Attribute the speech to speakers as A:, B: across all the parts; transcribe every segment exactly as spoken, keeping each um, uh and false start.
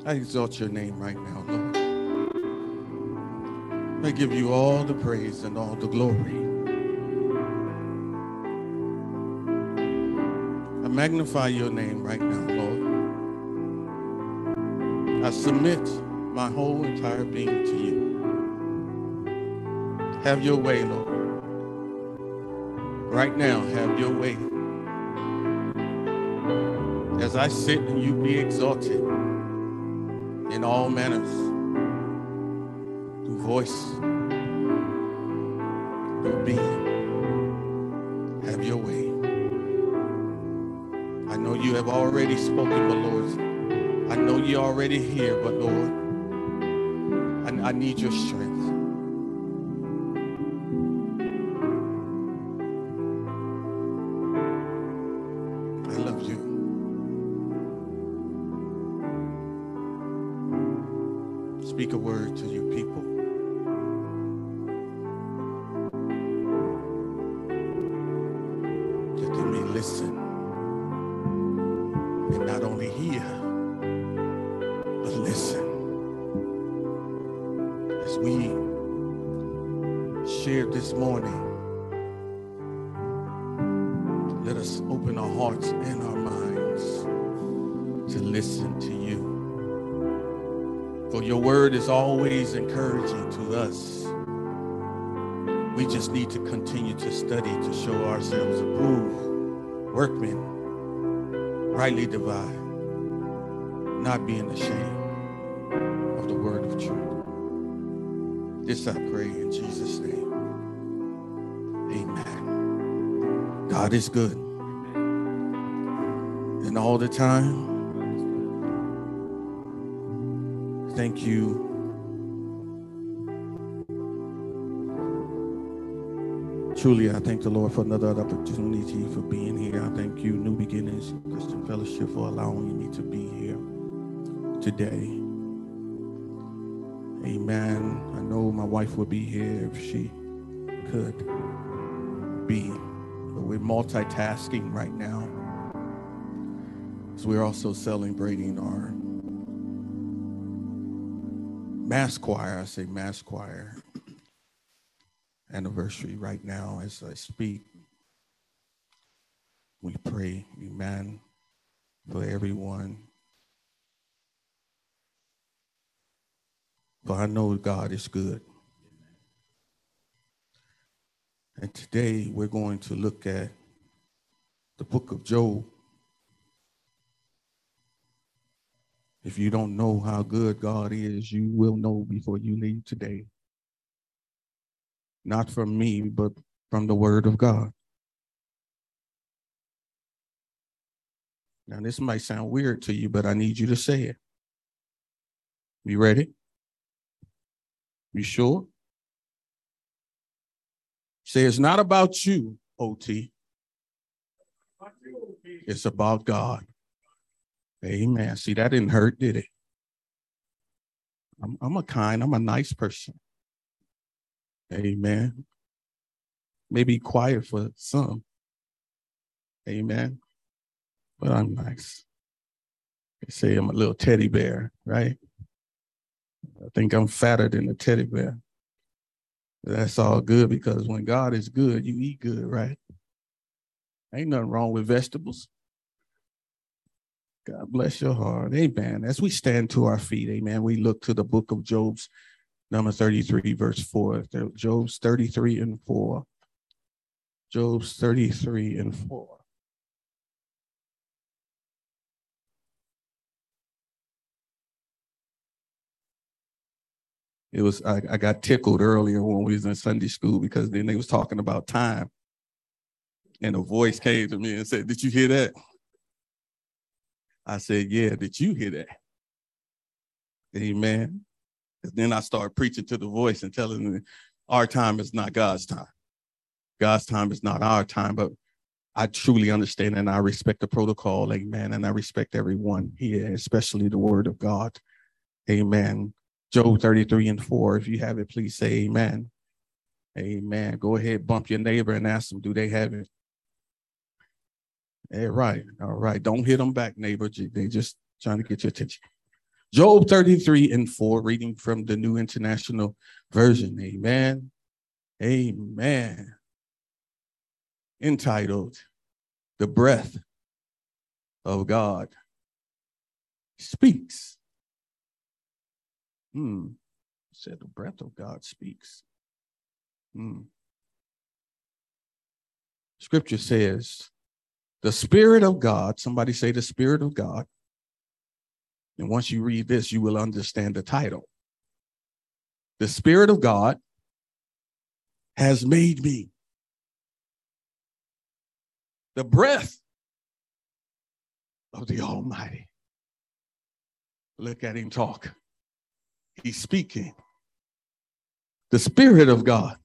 A: I exalt your name right now, Lord. I give you all the praise and all the glory. I magnify your name right now, Lord. I submit my whole entire being to you. Have your way, Lord. Right now, have your way. As I sit and you be exalted in all manners, through voice, through being. Have your way. I know you have already spoken, but Lord, I know you're already here, but Lord, I, I need your strength. I love you. Speak a word to your people. That they may listen and not only hear, but listen. As we shared this morning, let us open our hearts and our minds to listen to you. For your word is always encouraging to us. We just need to continue to study to show ourselves approved, workmen, rightly divide, not being ashamed of the word of truth. This I pray in Jesus' name. Amen. God is good. And all the time, thank you. Truly, I thank the Lord for another opportunity for being here. I thank you, New Beginnings Christian Fellowship, for allowing me to be here today. Amen. I know my wife would be here if she could be, but we're multitasking right now. So we're also celebrating our mass choir, I say mass choir, anniversary right now as I speak. We pray, amen, for everyone. For I know God is good. And today we're going to look at the book of Job. If you don't know how good God is, you will know before you leave today. Not from me, but from the word of God. Now, this might sound weird to you, but I need you to say it. You ready? You sure? Say, it's not about you, O T. It's about God. Amen. See, that didn't hurt, did it? I'm, I'm a kind, I'm a nice person. Amen. Maybe quiet for some. Amen. But I'm nice. They say I'm a little teddy bear, right? I think I'm fatter than a teddy bear. That's all good because when God is good, you eat good, right? Ain't nothing wrong with vegetables. God bless your heart. Amen. As we stand to our feet, amen, we look to the book of Job's number thirty-three, verse four. Job's thirty-three and four. Job's thirty-three and four. It was, I, I got tickled earlier when we was in Sunday school because then they was talking about time. And a voice came to me and said, did you hear that? I said, yeah, did you hear that? Amen. And then I started preaching to the voice and telling them our time is not God's time. God's time is not our time, but I truly understand and I respect the protocol, amen, and I respect everyone here, especially the word of God, amen. Job thirty-three and four, if you have it, please say amen. Amen. Go ahead, bump your neighbor and ask them, do they have it? All right, all right. Don't hit them back, neighbor. They just trying to get your attention. Job thirty-three and four, reading from the New International Version. Amen. Amen. Entitled, The Breath of God Speaks. Hmm. Said the breath of God speaks. Hmm. Scripture says, the Spirit of God, somebody say the Spirit of God. And once you read this, you will understand the title. The Spirit of God has made me. The breath of the Almighty. Look at him talk. He's speaking. The Spirit of God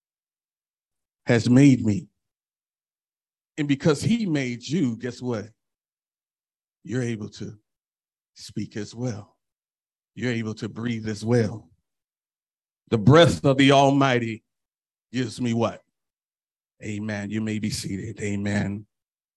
A: has made me. And because he made you, guess what? You're able to speak as well. You're able to breathe as well. The breath of the Almighty gives me what? Amen. You may be seated. Amen.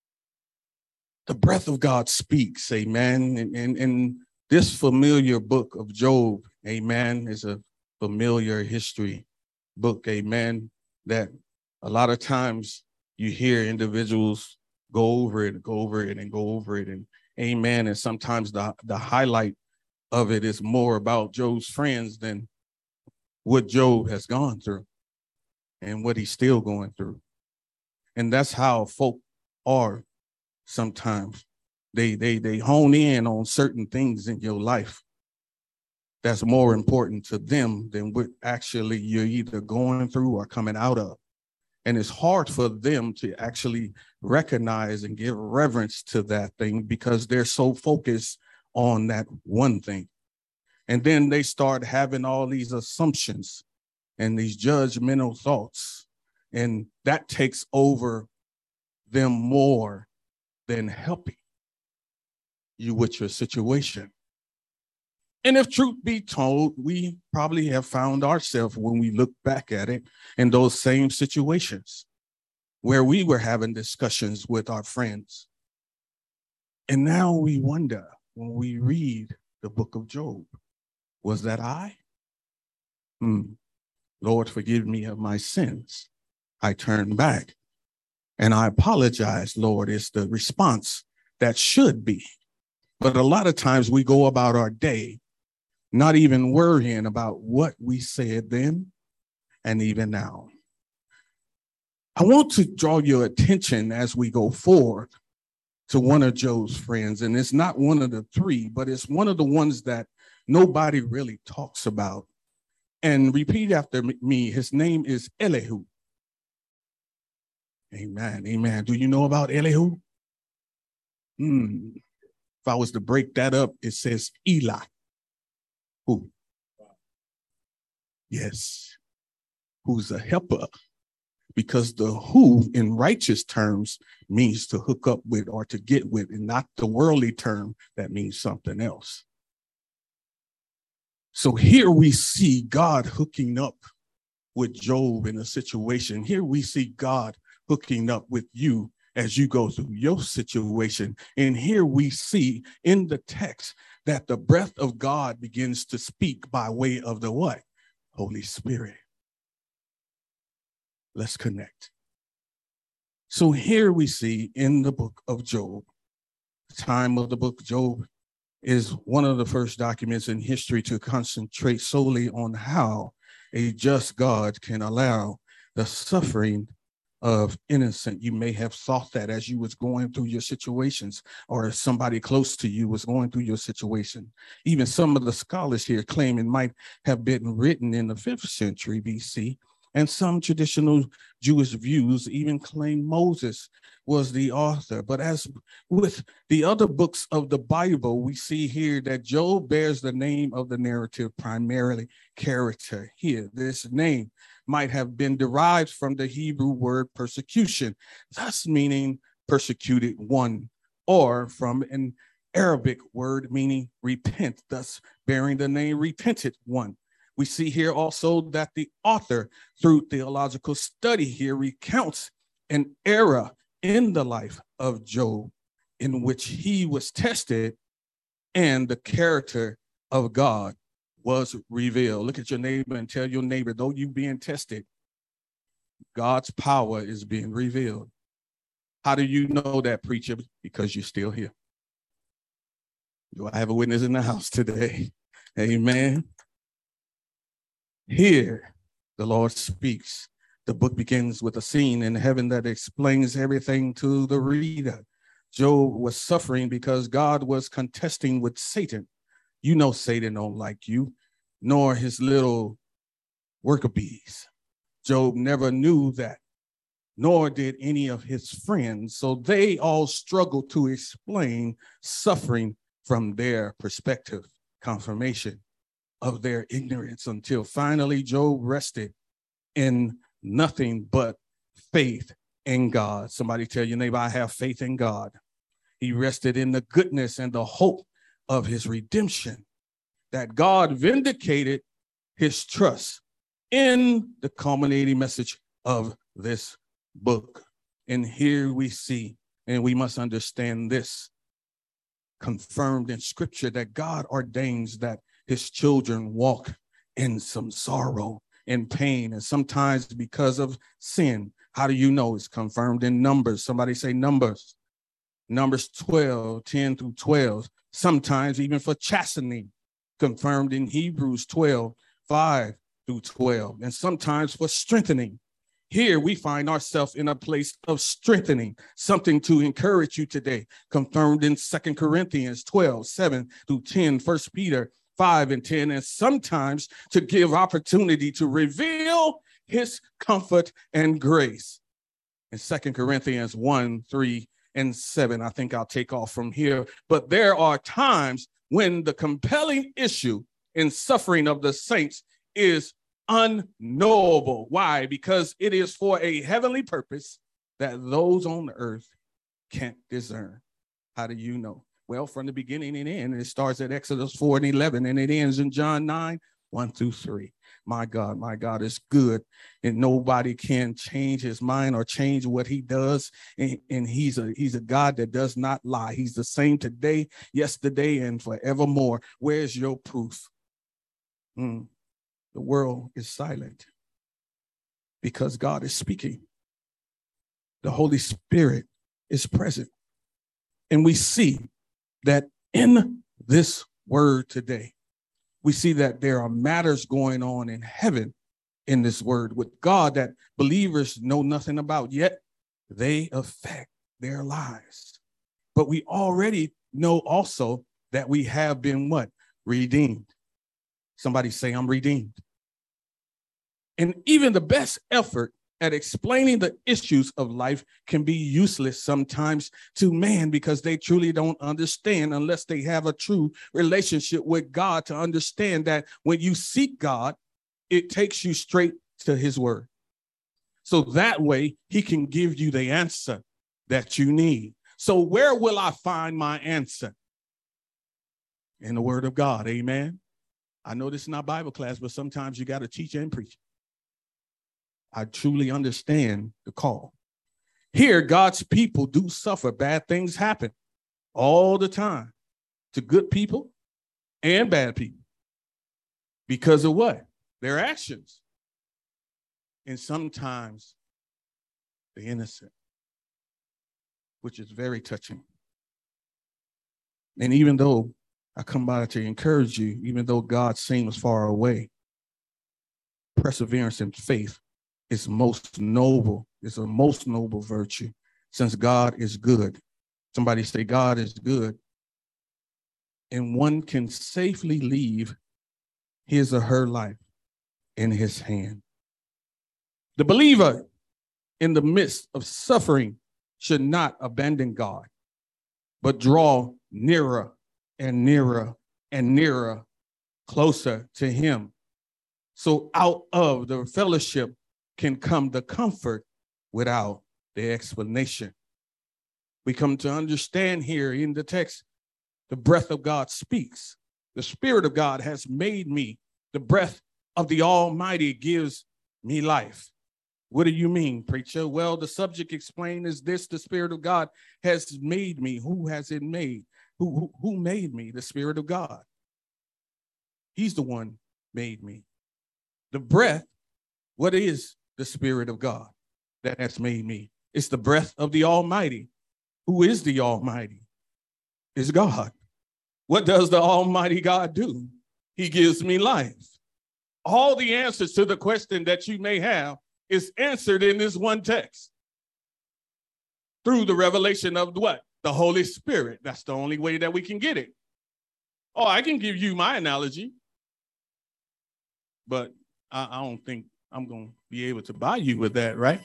A: The breath of God speaks. Amen. And, and, and this familiar book of Job, amen, is a familiar history book, amen, that a lot of times you hear individuals go over it, go over it, and go over it, and amen, and sometimes the, the highlight of it is more about Job's friends than what Job has gone through and what he's still going through. And that's how folk are sometimes. They, they, they hone in on certain things in your life that's more important to them than what actually you're either going through or coming out of. And it's hard for them to actually recognize and give reverence to that thing because they're so focused on that one thing. And then they start having all these assumptions and these judgmental thoughts. And that takes over them more than helping you with your situation. And if truth be told, we probably have found ourselves when we look back at it in those same situations where we were having discussions with our friends. And now we wonder when we read the book of Job, was that I? Hmm. Lord, forgive me of my sins. I turn back and I apologize, Lord, is the response that should be. But a lot of times we go about our day not even worrying about what we said then and even now. I want to draw your attention as we go forward to one of Job's friends, and it's not one of the three, but it's one of the ones that nobody really talks about. And repeat after me, his name is Elihu. Amen, amen. Do you know about Elihu? Hmm. If I was to break that up, it says Eli. Who? Yes. Who's a helper? Because the who in righteous terms means to hook up with or to get with, and not the worldly term that means something else. So here we see God hooking up with Job in a situation. Here we see God hooking up with you as you go through your situation. And here we see in the text that the breath of God begins to speak by way of the what? Holy Spirit. Let's connect. So here we see in the book of Job, the time of the book of Job is one of the first documents in history to concentrate solely on how a just God can allow the suffering of innocent. You may have thought that as you was going through your situations, or if somebody close to you was going through your situation. Even some of the scholars here claim it might have been written in the fifth century B C, and some traditional Jewish views even claim Moses was the author. But as with the other books of the Bible, we see here that Job bears the name of the narrative, primarily character here. This name might have been derived from the Hebrew word persecution, thus meaning persecuted one, or from an Arabic word meaning repent, thus bearing the name repented one. We see here also that the author, through theological study here, recounts an era in the life of Job in which he was tested and the character of God was revealed. Look at your neighbor and tell your neighbor, though you being tested, God's power is being revealed. How do you know that, preacher? Because you're still here. Do I have a witness in the house today? Amen. Here, the Lord speaks. The book begins with a scene in heaven that explains everything to the reader. Job was suffering because God was contesting with Satan. You know Satan don't like you, nor his little worker bees. Job never knew that, nor did any of his friends. So they all struggled to explain suffering from their perspective, confirmation of their ignorance, until finally Job rested in nothing but faith in God. Somebody tell your neighbor, I have faith in God. He rested in the goodness and the hope of his redemption, that God vindicated his trust in the culminating message of this book. And here we see, and we must understand this, confirmed in scripture, that God ordains that his children walk in some sorrow and pain, and sometimes because of sin. How do you know? It's confirmed in Numbers. Somebody say Numbers. Numbers twelve, ten through twelve. Sometimes even for chastening, confirmed in Hebrews twelve, five through twelve. And sometimes for strengthening. Here we find ourselves in a place of strengthening, something to encourage you today, confirmed in Second Corinthians twelve, seven through ten, First Peter five and ten, and sometimes to give opportunity to reveal his comfort and grace. In Second Corinthians one, three, and seven, I think I'll take off from here. But there are times when the compelling issue in suffering of the saints is unknowable. Why? Because it is for a heavenly purpose that those on the earth can't discern. How do you know? Well, from the beginning and end, it starts at Exodus four and eleven, and it ends in John nine, one through three. My God, my God is good, and nobody can change his mind or change what he does. And, and he's a he's a God that does not lie. He's the same today, yesterday, and forevermore. Where's your proof? Mm. The world is silent because God is speaking. The Holy Spirit is present. And we see that in this word today, we see that there are matters going on in heaven in this word with God that believers know nothing about, yet they affect their lives. But we already know also that we have been what? Redeemed. Somebody say, I'm redeemed. And even the best effort at explaining the issues of life can be useless sometimes to man, because they truly don't understand unless they have a true relationship with God to understand that when you seek God, it takes you straight to his word. So that way he can give you the answer that you need. So where will I find my answer? In the word of God. Amen. I know this is not Bible class, but sometimes you got to teach and preach. I truly understand the call. Here, God's people do suffer. Bad things happen all the time to good people and bad people. Because of what? Their actions. And sometimes the innocent, which is very touching. And even though I come by to encourage you, even though God seems far away, perseverance and faith is most noble. It's a most noble virtue, since God is good. Somebody say, God is good. And one can safely leave his or her life in his hand. The believer in the midst of suffering should not abandon God, but draw nearer and nearer and nearer, closer to him. So out of the fellowship can come the comfort without the explanation. We come to understand here in the text, the breath of God speaks. The Spirit of God has made me. The breath of the Almighty gives me life. What do you mean, preacher? Well, the subject explained is this: the Spirit of God has made me. Who has it made? Who, who, who made me? The Spirit of God. He's the one made me. The breath, what is the Spirit of God that has made me? It's the breath of the Almighty. Who is the Almighty? It's God. What does the Almighty God do? He gives me life. All the answers to the question that you may have is answered in this one text through the revelation of what? The Holy Spirit. That's the only way that we can get it. Oh, I can give you my analogy, but I, I don't think I'm going to be able to buy you with that, right?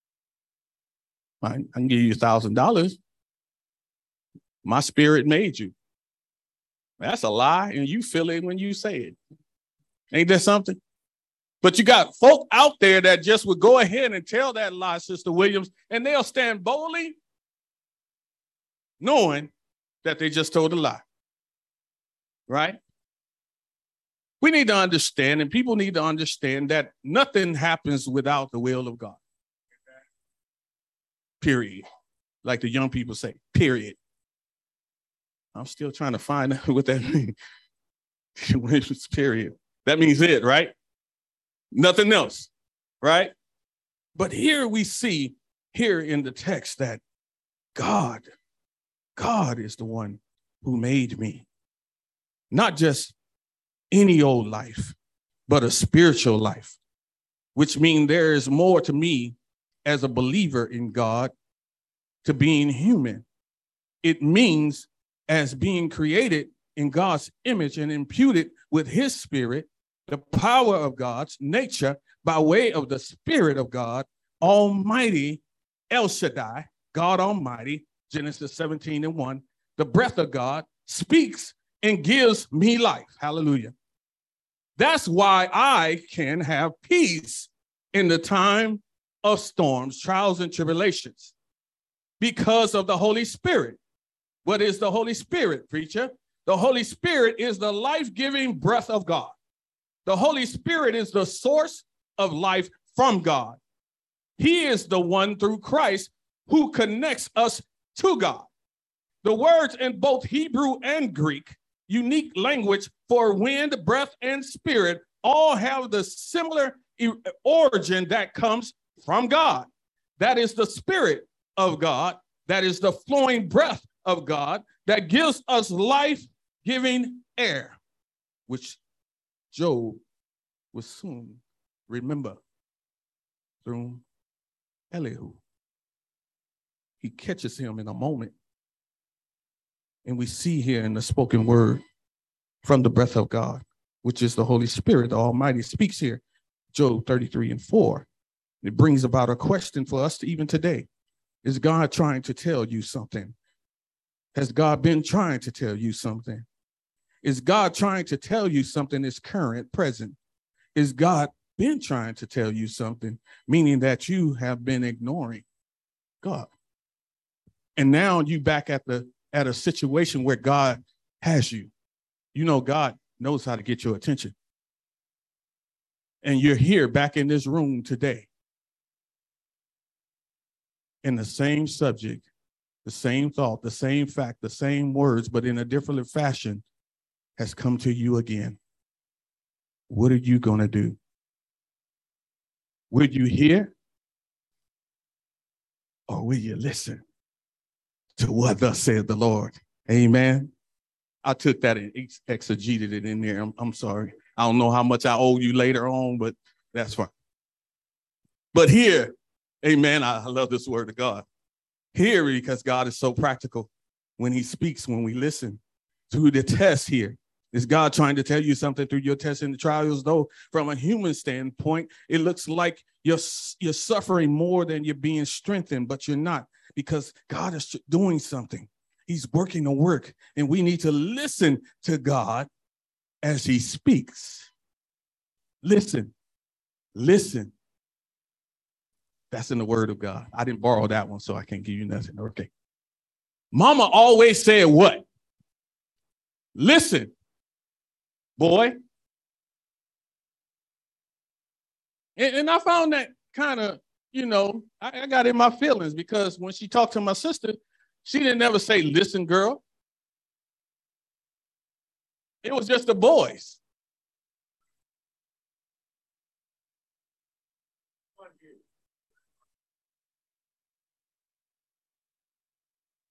A: I, I can give you a thousand dollars. My spirit made you. That's a lie, and you feel it when you say it. Ain't that something? But you got folk out there that just would go ahead and tell that lie, Sister Williams, and they'll stand boldly knowing that they just told a lie. Right? We need to understand, and people need to understand that nothing happens without the will of God. Period. Like the young people say, period. I'm still trying to find out what that means. Period. That means it, right? Nothing else, right? But here we see, here in the text, that God, God is the one who made me. Not just any old life, but a spiritual life, which means there is more to me as a believer in God to being human. It means as being created in God's image and imputed with his spirit, the power of God's nature by way of the Spirit of God, Almighty El Shaddai, God Almighty, Genesis seventeen and one, the breath of God speaks and gives me life. Hallelujah. That's why I can have peace in the time of storms, trials, and tribulations, because of the Holy Spirit. What is the Holy Spirit, preacher? The Holy Spirit is the life-giving breath of God. The Holy Spirit is the source of life from God. He is the one through Christ who connects us to God. The words in both Hebrew and Greek, unique language for wind, breath, and spirit, all have the similar origin that comes from God. That is the Spirit of God. That is the flowing breath of God that gives us life-giving air, which Job will soon remember through Elihu. He catches him in a moment. And we see here in the spoken word from the breath of God, which is the Holy Spirit, the Almighty, speaks here, Job thirty-three and four. It brings about a question for us to even today. Is God trying to tell you something? Has God been trying to tell you something? Is God trying to tell you something that's current, present? Is God been trying to tell you something, meaning that you have been ignoring God? And now you back at the at a situation where God has you. You know God knows how to get your attention. And you're here back in this room today in the same subject, the same thought, the same fact, the same words, but in a different fashion has come to you again. What are you going to do? Will you hear or will you listen to what thus said the Lord? Amen. I took that and exegeted it in there. I'm, I'm sorry. I don't know how much I owe you later on, but that's fine. But here, amen, I love this word of God. Here, because God is so practical when he speaks, when we listen to the test here. Is God trying to tell you something through your tests and the trials? Though from a human standpoint, it looks like you're, you're suffering more than you're being strengthened, but you're not, because God is doing something. He's working the work, and we need to listen to God as he speaks. Listen, listen. That's in the word of God. I didn't borrow that one, so I can't give you nothing. Okay. Mama always said what? Listen, boy. And, and I found that kind of, you know, I, I got in my feelings, because when she talked to my sister, she didn't ever say, listen, girl. It was just the boys.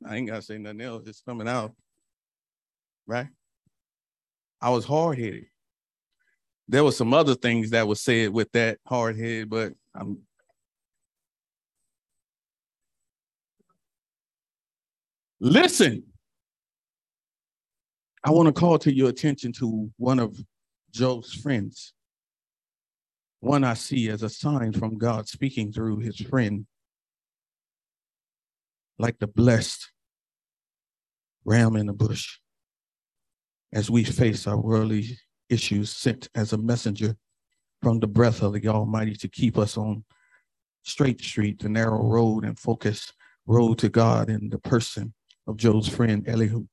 A: I ain't got to say nothing else. It's coming out. Right? I was hard-headed. There were some other things that were said with that hard-headed, but I'm. Listen. I want to call to your attention to one of Job's friends. One I see as a sign from God speaking through his friend, like the blessed ram in the bush, as we face our worldly issues, sent as a messenger from the breath of the Almighty to keep us on straight street, the narrow road and focus road to God in the person of Job's friend Elihu.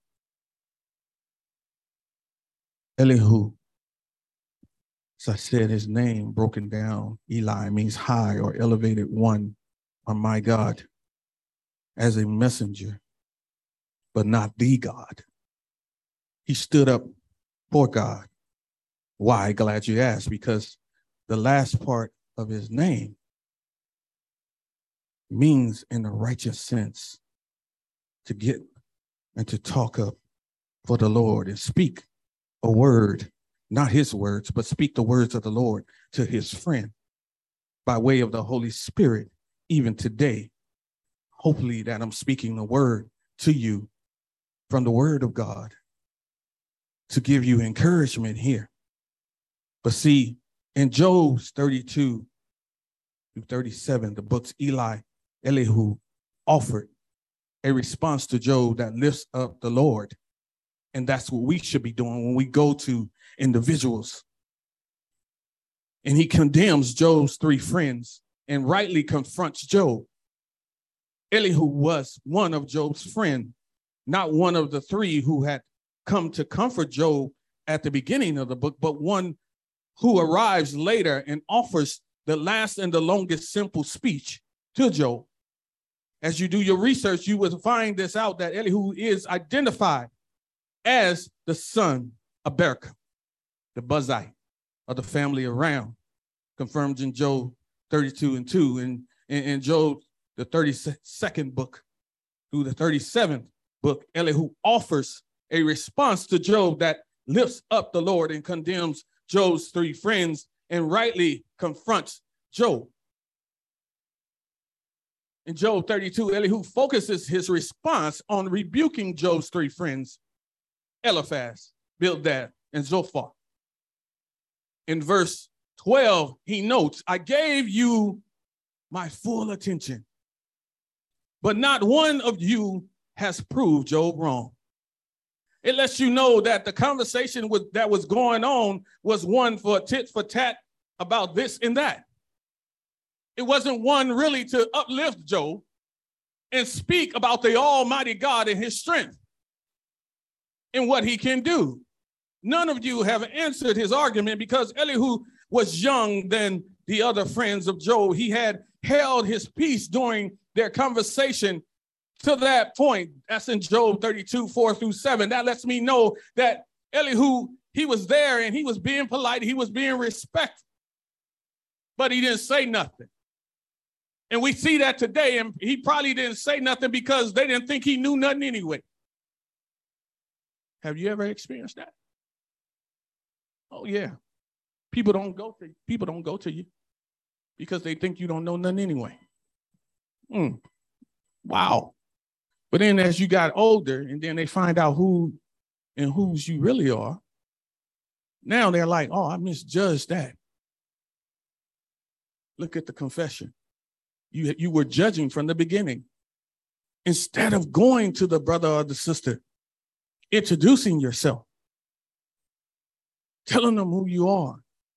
A: Elihu, as I said, his name broken down, Eli, means high or elevated one, or my God, as a messenger, but not the God. He stood up for God. Why? Glad you asked, because the last part of his name means, in a righteous sense, to get and to talk up for the Lord and speak a word, not his words, but speak the words of the Lord to his friend by way of the Holy Spirit, even today. Hopefully that I'm speaking the word to you from the word of God to give you encouragement here. But see, in Job thirty-two through thirty-seven, the books Eli, Elihu offered a response to Job that lifts up the Lord. And that's what we should be doing when we go to individuals. And he condemns Job's three friends and rightly confronts Job. Elihu was one of Job's friends, not one of the three who had come to comfort Job at the beginning of the book, but one who arrives later and offers the last and the longest simple speech to Job. As you do your research, you will find this out, that Elihu is identified as the son of Berechiah, the Buzite of the family of Ram, confirmed in Job thirty-two and two, and in, in Job, the thirty-second book through the thirty-seventh book, Elihu offers a response to Job that lifts up the Lord and condemns Job's three friends and rightly confronts Job. In Job thirty-two, Elihu focuses his response on rebuking Job's three friends, Eliphaz, Bildad, and Zophar. In verse twelve, he notes, I gave you my full attention, but not one of you has proved Job wrong. It lets you know that the conversation with, that was going on was one for tit for tat about this and that. It wasn't one really to uplift Job and speak about the Almighty God and his strength and what he can do. None of you have answered his argument, because Elihu was young than the other friends of Job. He had held his peace during their conversation to that point. That's in Job thirty-two, four through seven. That lets me know that Elihu, he was there and he was being polite. He was being respectful, but he didn't say nothing. And we see that today, and he probably didn't say nothing because they didn't think he knew nothing anyway. Have you ever experienced that? Oh, yeah. People don't go to people don't go to you because they think you don't know nothing anyway. Mm. Wow. But then as you got older and then they find out who and whose you really are, now they're like, oh, I misjudged that. Look at the confession. You, you were judging from the beginning. Instead of going to the brother or the sister, introducing yourself, telling them who you are,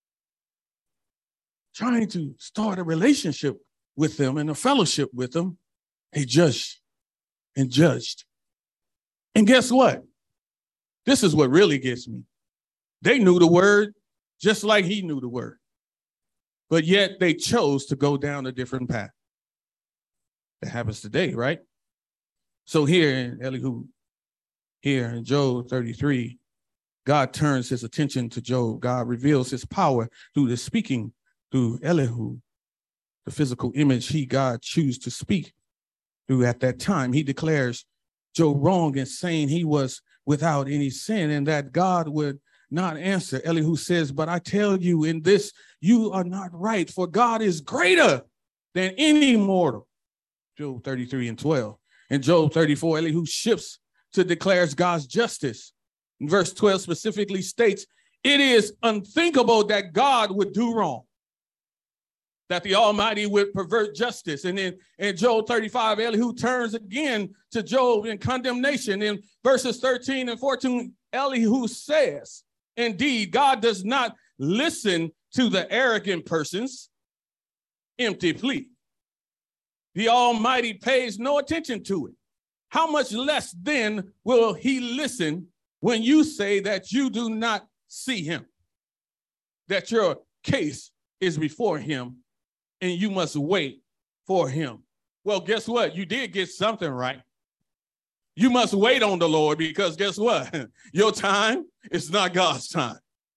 A: trying to start a relationship with them and a fellowship with them, they judged and judged. And guess what? This is what really gets me. They knew the word just like he knew the word, but yet they chose to go down a different path. That happens today, right? So here in Elihu, here in Job thirty-three, God turns his attention to Job. God reveals his power through the speaking through Elihu, the physical image he, God, chooses to speak through at that time. He declares Job wrong in saying he was without any sin and that God would not answer. Elihu says, but I tell you in this, you are not right, for God is greater than any mortal. Job thirty-three and twelve. In Job thirty-four, Elihu shifts to declares God's justice. In verse twelve specifically states, it is unthinkable that God would do wrong, that the Almighty would pervert justice. And then in Job thirty-five, Elihu turns again to Job in condemnation. In verses thirteen and fourteen, Elihu says, indeed, God does not listen to the arrogant person's empty plea. The Almighty pays no attention to it. How much less then will he listen when you say that you do not see him, that your case is before him and you must wait for him? Well, guess what? You did get something right. You must wait on the Lord because guess what? Your time is not God's time.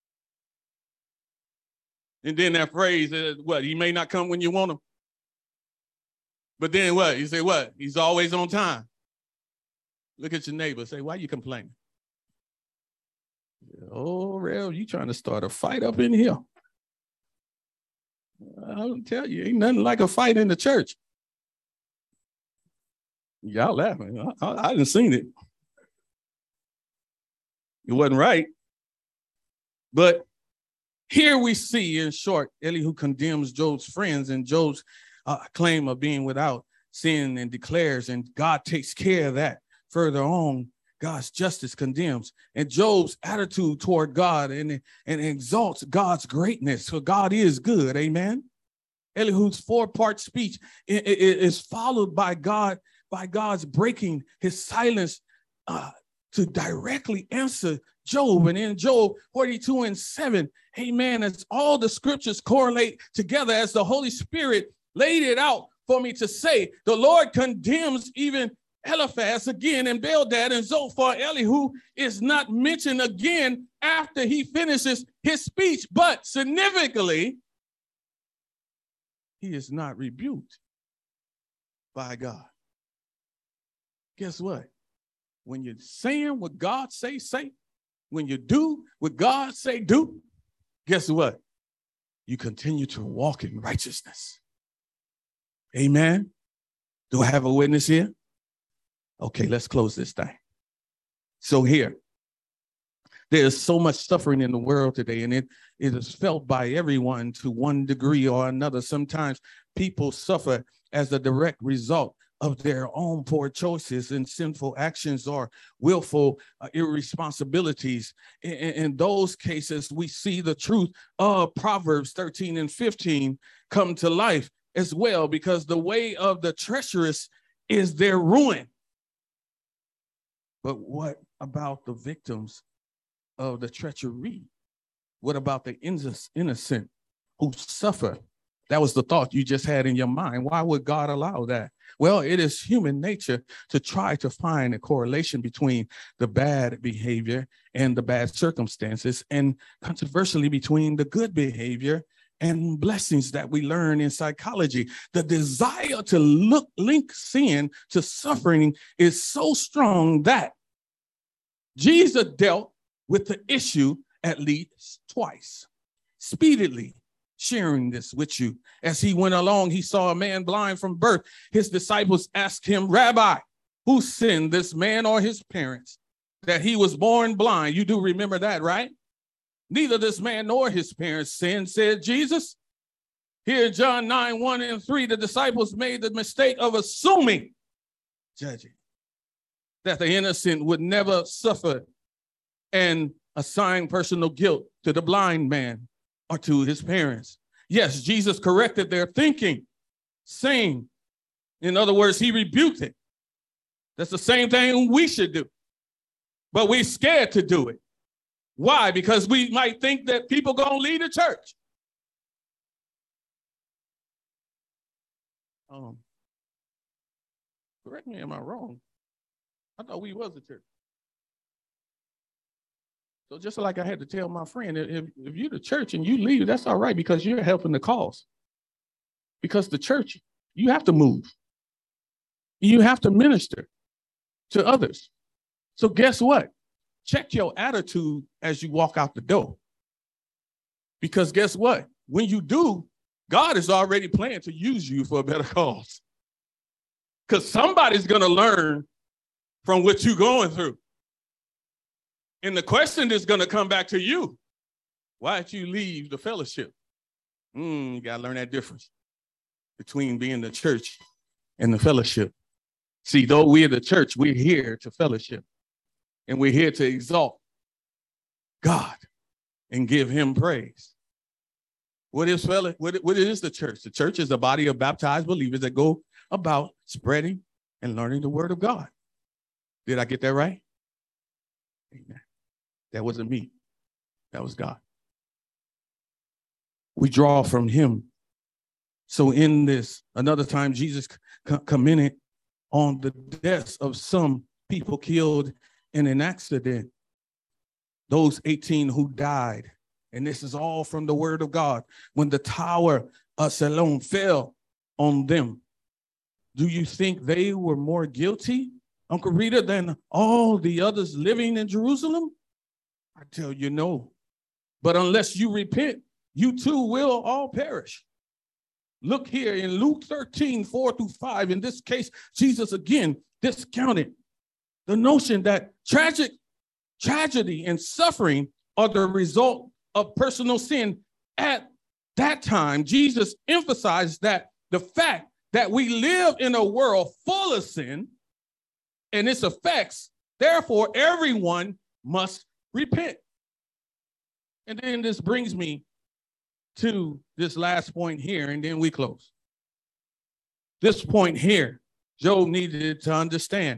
A: And then that phrase is what? He may not come when you want him. But then what? You say what? He's always on time. Look at your neighbor. Say, why are you complaining? Oh, Rev, you trying to start a fight up in here. I'll tell you, ain't nothing like a fight in the church. Y'all laughing. I, I, I didn't seen it. It wasn't right. But here we see, in short, Elihu condemns Job's friends and Job's uh, claim of being without sin and declares, and God takes care of that. Further on, God's justice condemns, and Job's attitude toward God and, and exalts God's greatness. So God is good, amen? Elihu's four-part speech is followed by God, by God's breaking his silence uh, to directly answer Job. And in Job forty-two and seven, amen, as all the scriptures correlate together as the Holy Spirit laid it out for me to say, the Lord condemns even Eliphaz again and Bildad and Zophar. Elihu is not mentioned again after he finishes his speech, but significantly, he is not rebuked by God. Guess what? When you're saying what God say, say. When you do what God say, do. Guess what? You continue to walk in righteousness. Amen. Do I have a witness here? Okay, let's close this thing. So here, there's so much suffering in the world today, and it, it is felt by everyone to one degree or another. Sometimes people suffer as a direct result of their own poor choices and sinful actions or willful uh, irresponsibilities. In, in those cases, we see the truth of Proverbs thirteen and fifteen come to life as well, because the way of the treacherous is their ruin. But what about the victims of the treachery? What about the innocent who suffer? That was the thought you just had in your mind. Why would God allow that? Well, it is human nature to try to find a correlation between the bad behavior and the bad circumstances, and controversially between the good behavior and blessings that we learn in psychology. The desire to look link sin to suffering is so strong that Jesus dealt with the issue at least twice, speedily sharing this with you. As he went along, he saw a man blind from birth. His disciples asked him, Rabbi, who sinned, this man or his parents, that he was born blind? You do remember that, right? Neither this man nor his parents sinned, said Jesus. Here, John nine, one and three, the disciples made the mistake of assuming, judging, that the innocent would never suffer and assign personal guilt to the blind man or to his parents. Yes, Jesus corrected their thinking, saying, in other words, he rebuked it. That's the same thing we should do, but we're scared to do it. Why? Because we might think that people gonna leave the church. Um, correct me, am I wrong? I thought we was a church. So just like I had to tell my friend, if, if you're the church and you leave, that's all right, because you're helping the cause. Because the church, you have to move. You have to minister. to others. So guess what? Check your attitude as you walk out the door. Because guess what? When you do, God is already planning to use you for a better cause. Because somebody's going to learn from what you're going through. And the question is going to come back to you. Why did you leave the fellowship? Mm, you got to learn that difference between being the church and the fellowship. See, though we're the church, we're here to fellowship. And we're here to exalt God and give him praise. What is fellow? What, what is the church? The church is a body of baptized believers that go about spreading and learning the word of God. Did I get that right? Amen. That wasn't me. That was God. We draw from him. So in this, another time, Jesus c- commented on the deaths of some people killed in an accident. Those eighteen who died. And this is all from the word of God. When the tower of Siloam fell on them, do you think they were more guilty, Uncle Rita, than all the others living in Jerusalem? I tell you no. But unless you repent, you too will all perish. Look here in Luke thirteen, four through five. In this case, Jesus again discounted the notion that tragic tragedy and suffering are the result of personal sin. At that time, Jesus emphasized that the fact that we live in a world full of sin and its effects, therefore, everyone must repent. And then this brings me to this last point here, and then we close. This point here, Job needed to understand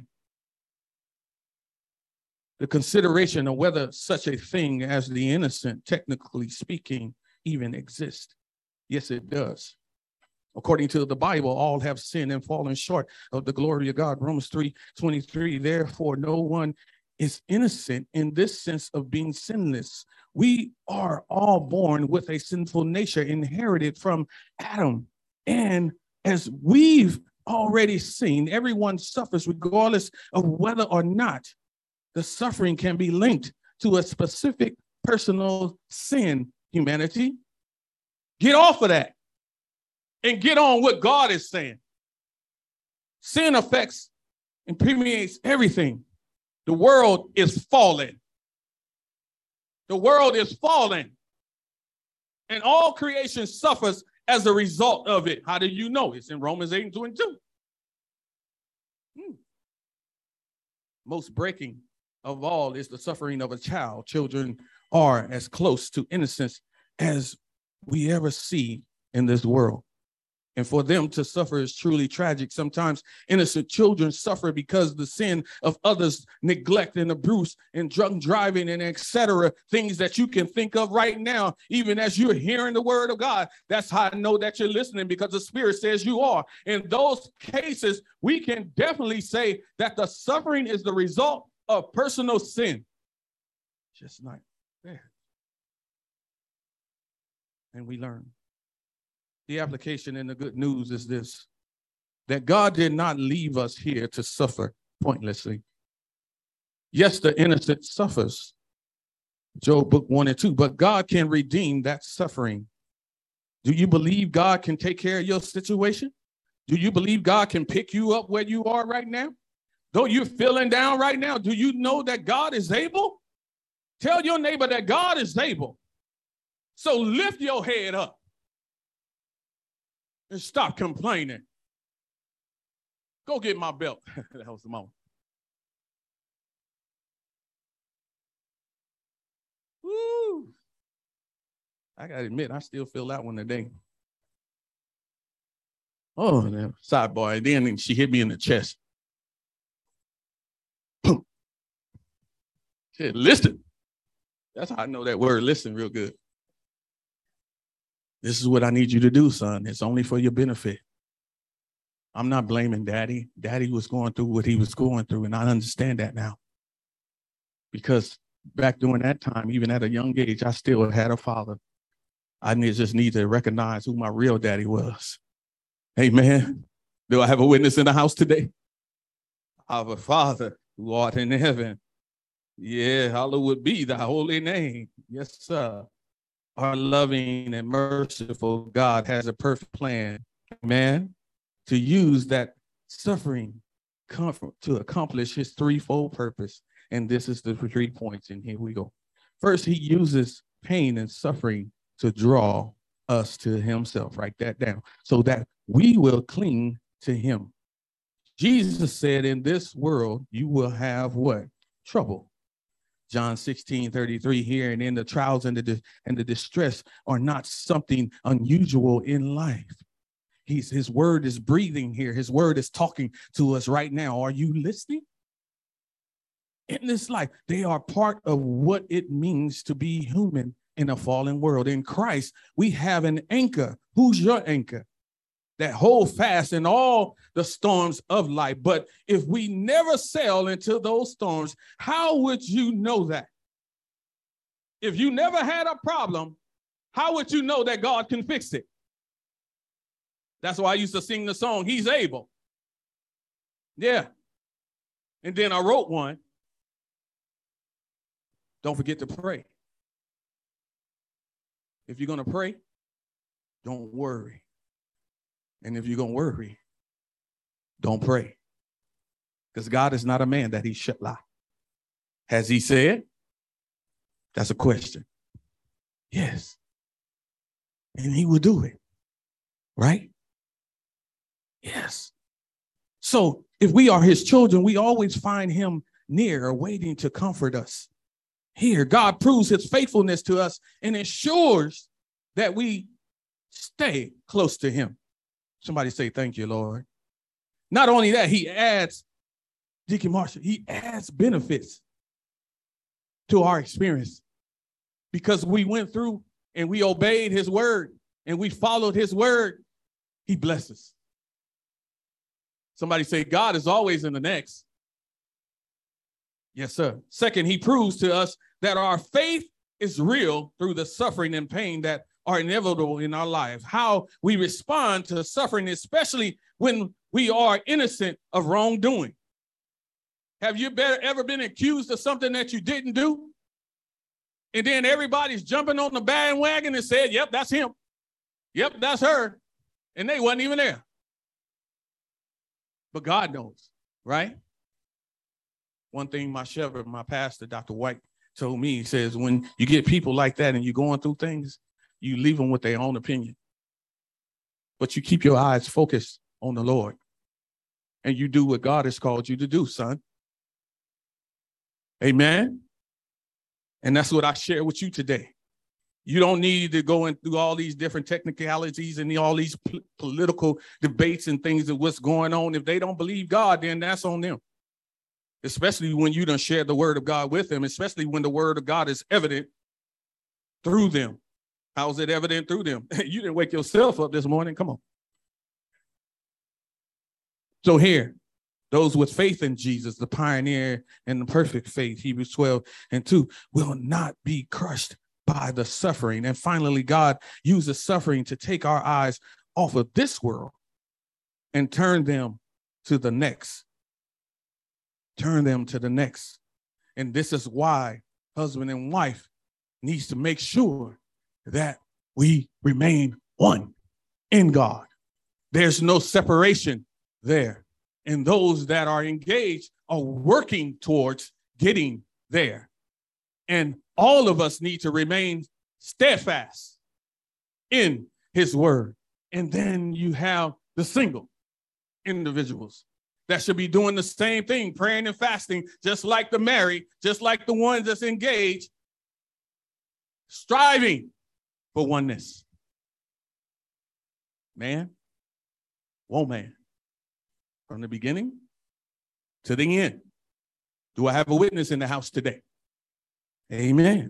A: the consideration of whether such a thing as the innocent, technically speaking, even exists. Yes, it does. According to the Bible, all have sinned and fallen short of the glory of God. Romans three twenty-three, therefore, no one is innocent in this sense of being sinless. We are all born with a sinful nature inherited from Adam. And as we've already seen, everyone suffers regardless of whether or not the suffering can be linked to a specific personal sin. Humanity, get off of that and get on what God is saying. Sin affects and permeates everything. The world is fallen. The world is fallen. And all creation suffers as a result of it. How do you know? It's in Romans eight and twenty-two. Hmm. Most breaking of all is the suffering of a child. Children are as close to innocence as we ever see in this world. And for them to suffer is truly tragic. Sometimes innocent children suffer because the sin of others, neglect and abuse and drunk driving and et cetera, things that you can think of right now, even as you're hearing the word of God. That's how I know that you're listening, because the Spirit says you are. In those cases, we can definitely say that the suffering is the result of personal sin. Just like that. And we learn. The application and the good news is this, that God did not leave us here to suffer pointlessly. Yes, the innocent suffers, Job book one and two, but God can redeem that suffering. Do you believe God can take care of your situation? Do you believe God can pick you up where you are right now? Though you're feeling down right now, do you know that God is able? Tell your neighbor that God is able. So lift your head up and stop complaining. Go get my belt. That was the moment. Woo! I gotta admit, I still feel that one today. Oh, sidebar. And then she hit me in the chest. Boom. She said, listen. That's how I know that word listen real good. This is what I need you to do, son. It's only for your benefit. I'm not blaming Daddy. Daddy was going through what he was going through, and I understand that now. Because back during that time, even at a young age, I still had a father. I need, just need to recognize who my real daddy was. Amen. Do I have a witness in the house today? Our Father who art in heaven. Yeah, hallowed be thy holy name. Yes, sir. Our loving and merciful God has a perfect plan, amen, to use that suffering comfort to accomplish his threefold purpose. And this is the three points, and here we go. First, he uses pain and suffering to draw us to himself. Write that down, so that we will cling to him. Jesus said, in this world, you will have what? Trouble. John sixteen thirty-three here, and in the trials and the, and the distress are not something unusual in life. He's, his word is breathing here. His word is talking to us right now. Are you listening? In this life, they are part of what it means to be human in a fallen world. In Christ, we have an anchor. Who's your anchor? That hold fast in all the storms of life. But if we never sail into those storms, how would you know that? If you never had a problem, how would you know that God can fix it? That's why I used to sing the song, He's Able. Yeah. And then I wrote one. Don't forget to pray. If you're going to pray, don't worry. And if you're going to worry, don't pray. Because God is not a man that he should lie. Has he said? That's a question. Yes. And he will do it. Right? Yes. So if we are his children, we always find him near, waiting to comfort us. Here, God proves his faithfulness to us and ensures that we stay close to him. Somebody say, thank you, Lord. Not only that, he adds, Deacon Marshall, he adds benefits to our experience because we went through and we obeyed his word and we followed his word. He blesses. Somebody say, God is always in the next. Yes, sir. Second, he proves to us that our faith is real through the suffering and pain that are inevitable in our life. How we respond to suffering, especially when we are innocent of wrongdoing. Have you better, ever been accused of something that you didn't do? And then everybody's jumping on the bandwagon and said, yep, that's him. Yep, that's her. And they wasn't even there. But God knows, right? One thing my shepherd, my pastor, Doctor White, told me, he says, when you get people like that and you're going through things, you leave them with their own opinion. But you keep your eyes focused on the Lord. And you do what God has called you to do, son. Amen. And that's what I share with you today. You don't need to go in through all these different technicalities and all these p- political debates and things of what's going on. If they don't believe God, then that's on them. Especially when you done share the word of God with them, especially when the word of God is evident through them. How's it evident through them? You didn't wake yourself up this morning. Come on. So here, those with faith in Jesus, the pioneer and the perfect faith, Hebrews twelve and two, will not be crushed by the suffering. And finally, God uses suffering to take our eyes off of this world and turn them to the next. Turn them to the next. And this is why husband and wife needs to make sure that we remain one in God. There's no separation there. And those that are engaged are working towards getting there. And all of us need to remain steadfast in his word. And then you have the single individuals that should be doing the same thing, praying and fasting, just like the married, just like the ones that's engaged, striving for oneness. Man, woman, from the beginning to the end. Do I have a witness in the house today? Amen.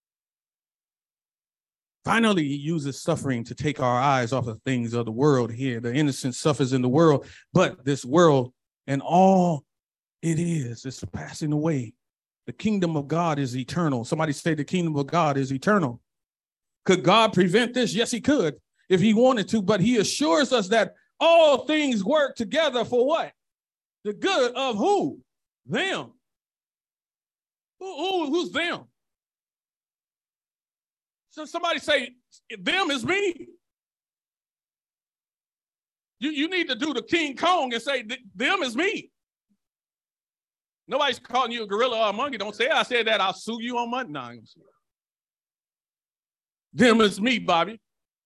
A: Finally, he uses suffering to take our eyes off of things of the world here. The innocent suffers in the world, but this world and all it is is passing away. The kingdom of God is eternal. Somebody say the kingdom of God is eternal. Could God prevent this? Yes, he could if he wanted to, but he assures us that all things work together for what? The good of who? Them. Who, who, who's them? So somebody say, them is me. You, you need to do the King Kong and say, them is me. Nobody's calling you a gorilla or a monkey. Don't say, I said that, I'll sue you on Monday. No, I'm sue. Them is me, Bobby.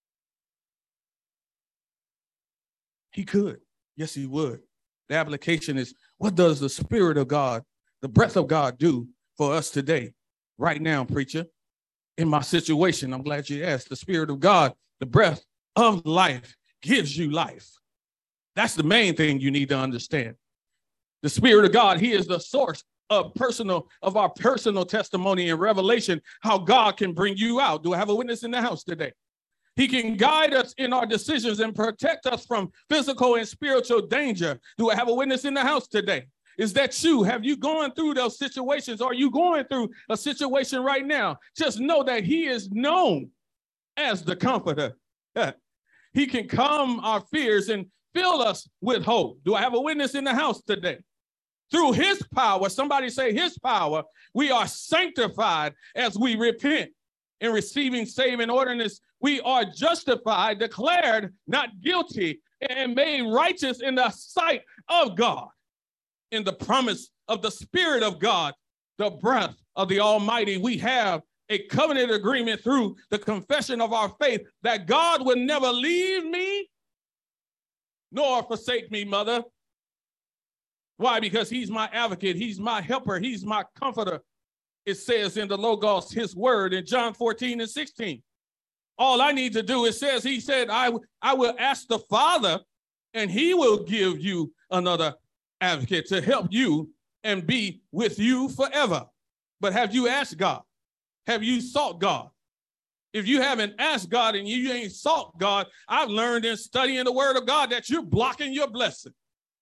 A: He could. Yes, he would. The application is, what does the Spirit of God, the breath of God do for us today? Right now, preacher, in my situation, I'm glad you asked. The Spirit of God, the breath of life, gives you life. That's the main thing you need to understand. The Spirit of God, he is the source of personal, of our personal testimony and revelation, how God can bring you out. Do I have a witness in the house today? He can guide us in our decisions and protect us from physical and spiritual danger. Do I have a witness in the house today? Is that you? Have you gone through those situations? Are you going through a situation right now? Just know that he is known as the comforter. He can calm our fears and fill us with hope. Do I have a witness in the house today? Through his power, somebody say his power, we are sanctified as we repent. In receiving saving ordinance, we are justified, declared not guilty, and made righteous in the sight of God. In the promise of the Spirit of God, the breath of the Almighty, we have a covenant agreement through the confession of our faith that God will never leave me nor forsake me, mother. Why? Because he's my advocate. He's my helper. He's my comforter. It says in the Logos, his word in John fourteen and sixteen. All I need to do, it says, he said, I, I will ask the Father and he will give you another advocate to help you and be with you forever. But have you asked God? Have you sought God? If you haven't asked God and you ain't sought God, I've learned in studying the word of God that you're blocking your blessing.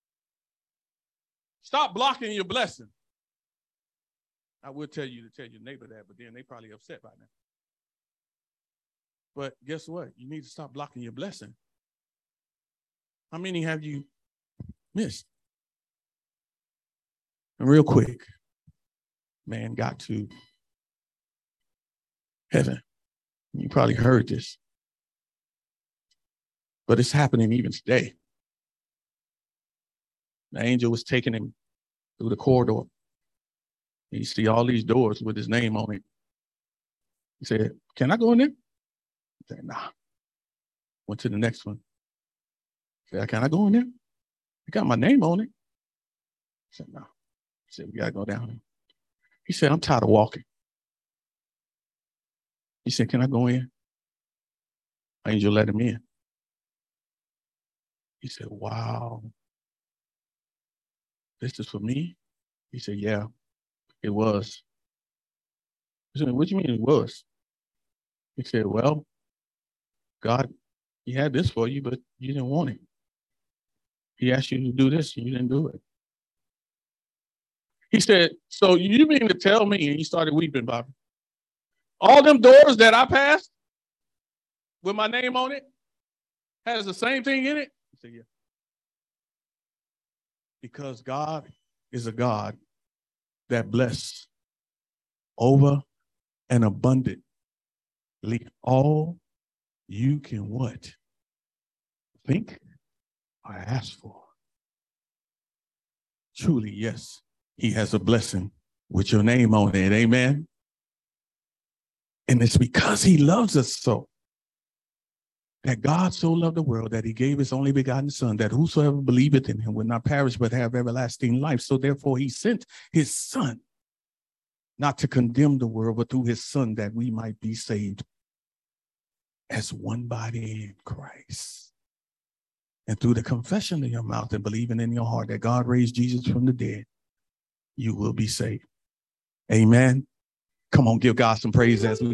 A: Stop blocking your blessing. I would tell you to tell your neighbor that, but then they probably upset by now. But guess what? You need to stop blocking your blessing. How many have you missed? And real quick, man got to heaven. You probably heard this. But it's happening even today. The angel was taking him through the corridor. And you see all these doors with his name on it. He said, can I go in there? He said, nah. Went to the next one. He said, can I go in there? It got my name on it. He said, no. He said, we got to go down there. He said, I'm tired of walking. He said, can I go in? Angel let him in. He said, wow. This is for me? He said, yeah, it was. He said, what do you mean it was? He said, well, God, he had this for you, but you didn't want it. He asked you to do this, and you didn't do it. He said, so you mean to tell me, and he started weeping, Bobby, all them doors that I passed with my name on it has the same thing in it? He said, yeah. Because God is a God that bless over and abundantly all you can what? Think or ask for. Truly, yes, he has a blessing with your name on it. Amen. And it's because he loves us so. That God so loved the world that he gave his only begotten son, that whosoever believeth in him will not perish but have everlasting life. So therefore he sent his son, not to condemn the world, but through his son that we might be saved as one body in Christ. And through the confession of your mouth and believing in your heart that God raised Jesus from the dead, you will be saved. Amen. Come on, give God some praise as we